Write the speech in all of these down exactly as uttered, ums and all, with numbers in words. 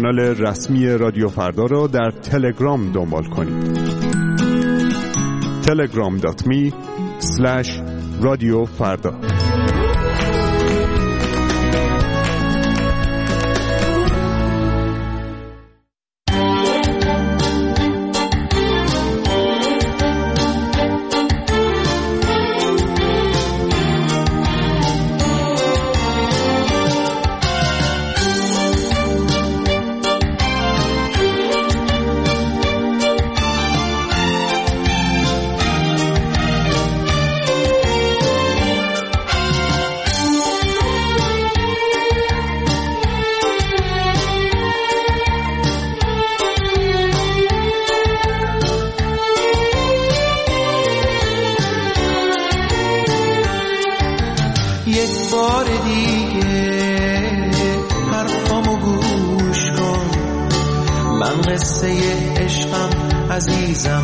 کانال رسمی رادیو فردا را در تلگرام دنبال کنید. تلگرام دات می اسلش رادیو فردا. یک بار دیگه حرفامو گوش کن، من قصه عشقم عزیزم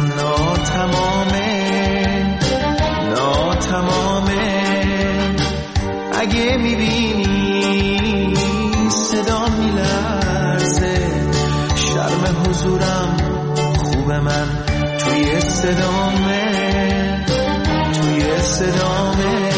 ناتمامه ناتمامه. اگه میبینی صدا میلرزه، شرم حضورم خوبه، من توی صدامه توی صدامه.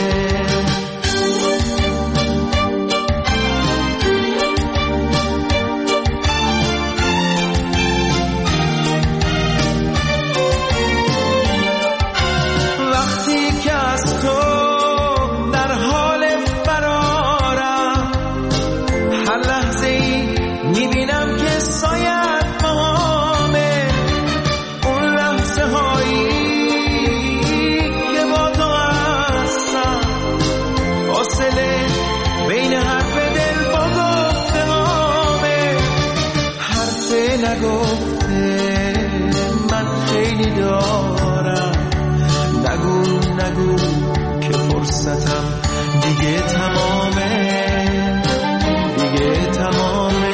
میبینم که سایت مامه، اون لحظه هایی که با تو هستم، فاصله بین حرف دل با گفته هامه. حرف نگفته من خیلی دارم، نگو نگو که فرصتم دیگه تمامه دیگه تمامه.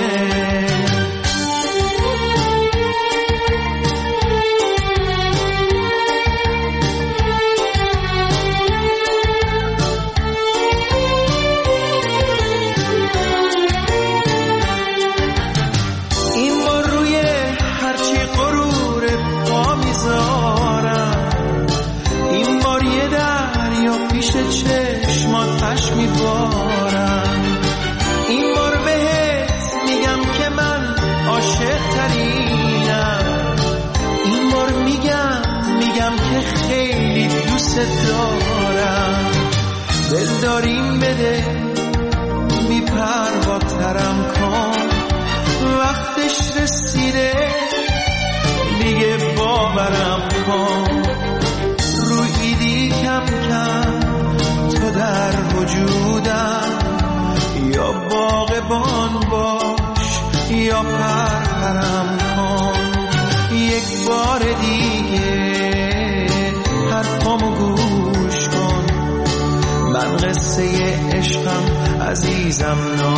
این بار روی هرچی غرور پا میذارم، این بار یه دریا پیش چشمات پش میبارم، این بار بهت میگم که من عاشق ترینم، این بار میگم میگم که خیلی دوست دارم. دل داریم بده بی پرواترم کن، وقتش رسیده دیگه باورم کن. رویدی کم کم تو در وجودم، یا باغبان باش یا پرپرم کن. یک بار دیگه حرفامو گوش کن، من قصه عشقم عزیزم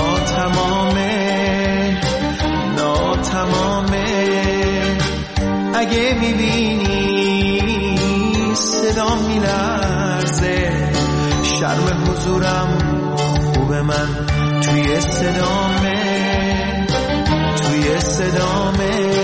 ناتمامه ناتمامه. اگه میبینی صدا میلرزه، شرم حضورم خوبه، من توی صدامه توی صدامه.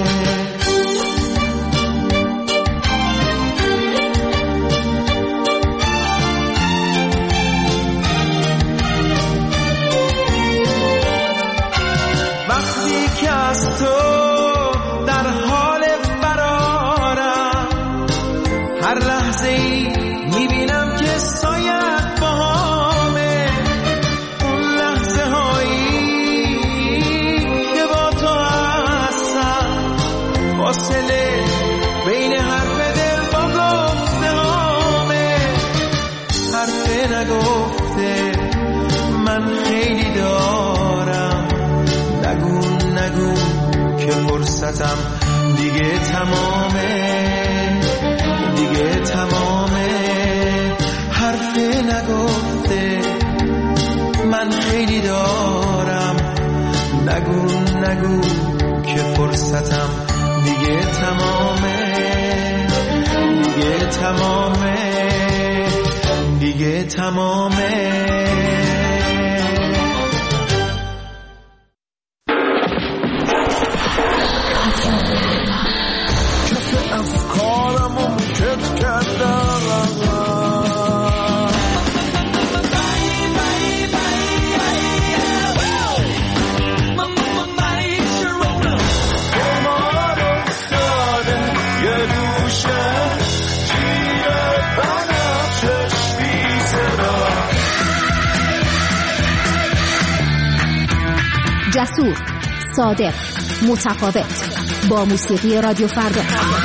وقتی که از تو در حال فرارم، هر لحظه ای میبینم که سایت باهامه، اون لحظه هایی که با تو هستم، فاصله بین حرف دل با گفته هامه. حرف نگفته من خیلی دارم، نگو نگو که فرصتم دیگه تمامه دیگه تمامه. حرف نگفته من خیلی دارم، نگو نگو که فرصتم دیگه تمامه دیگه تمامه دیگه تمامه. بنفشش بی صدا. جسور، صادق، متفاوت، با موسیقی رادیو فردا.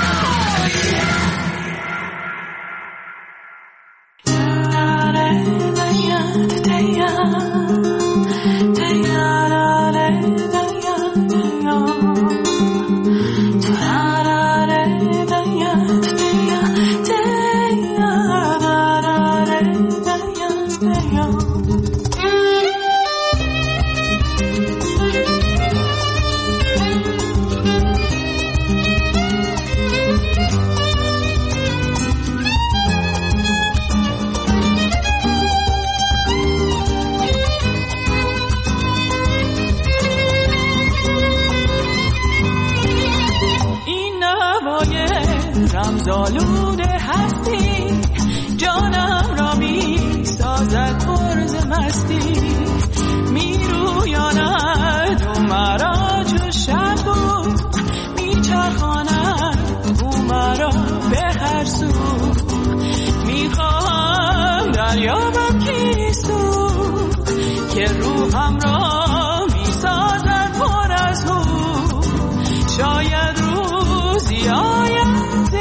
رمزآلود هستی جانم را می سازد عرض مستی، می رویاند او مرا چو شب بود، می چرخاند او مرا به هر سو، می خواهم دریابم کیستو که روحم را می سازد پر از هو، شاید روزی آید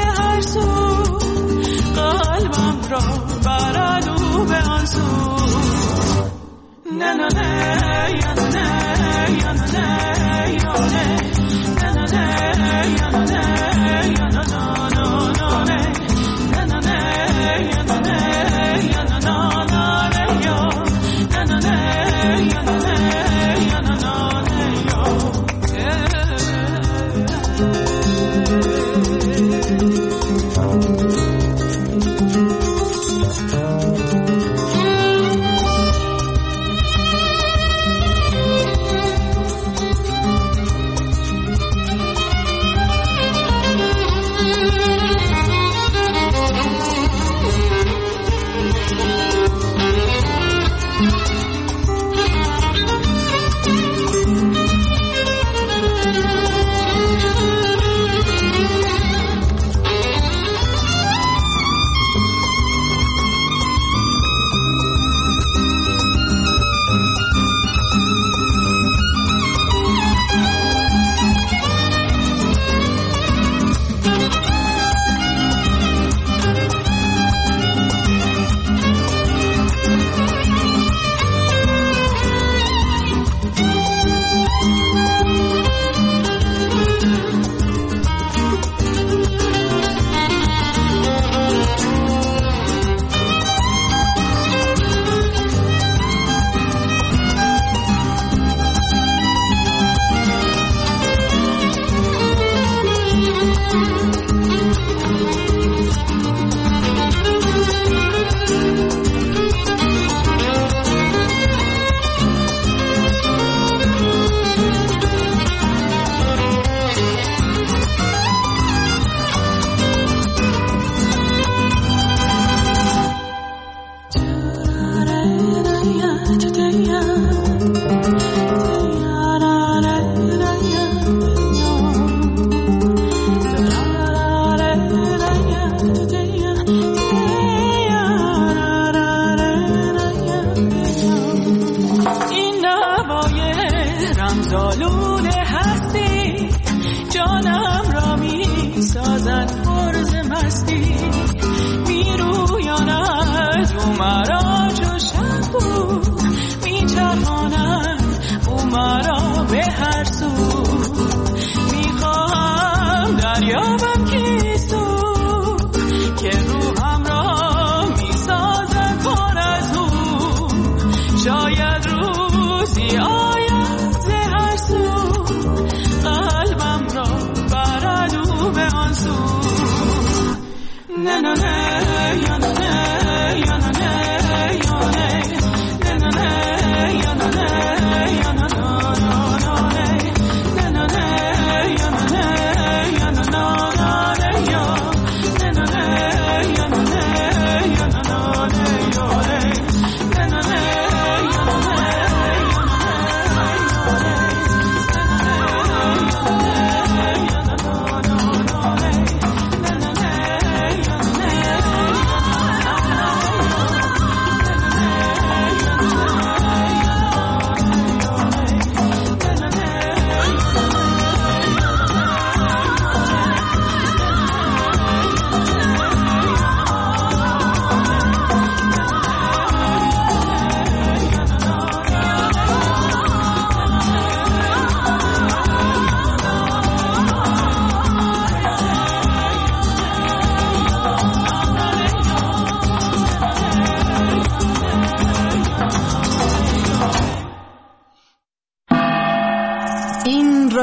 قلبم را برد او به آن سو. نه نه نه یا نه یا نه یا نه نه نه نه یا نه یا نه نه نه نه نه نه یا نه یا نه نه یا نه نه یا نه یا نه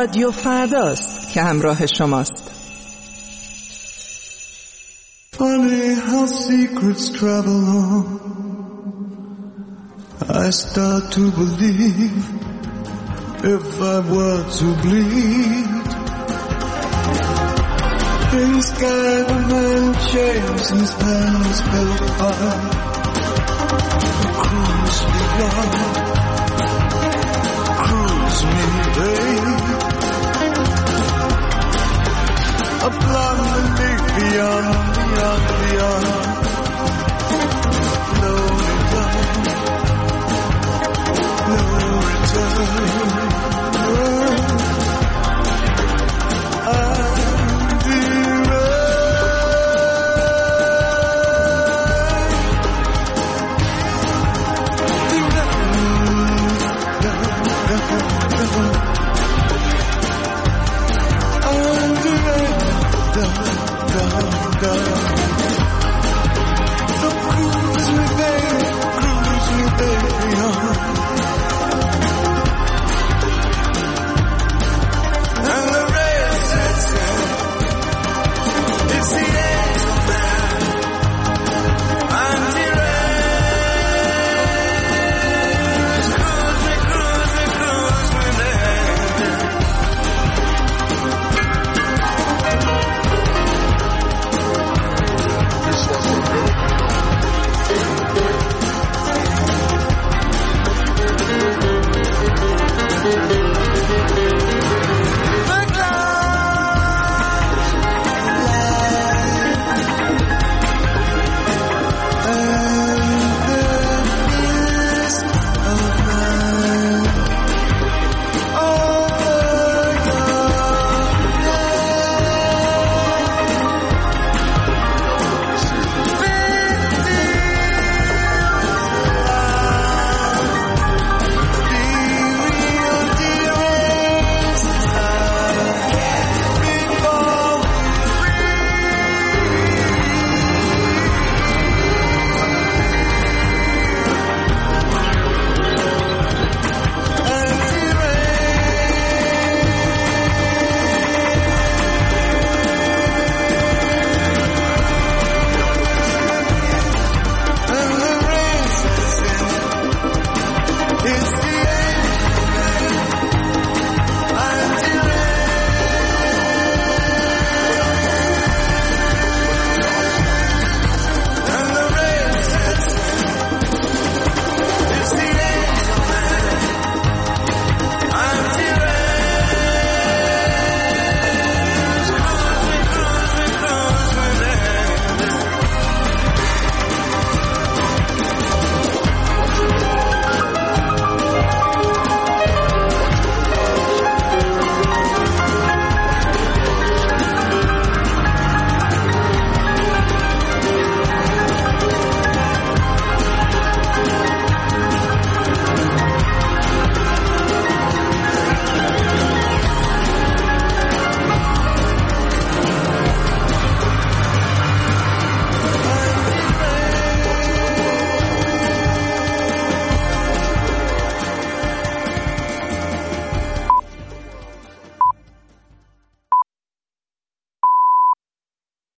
رادیو فرداست که همراه شماست. Funny how secrets travel on. I start to believe if I were to bleed. In the sky the man shaves his hands built fire. Cruise me love, cruise me babe. A blonde beneath beyond, beyond, beyond. No return, no return.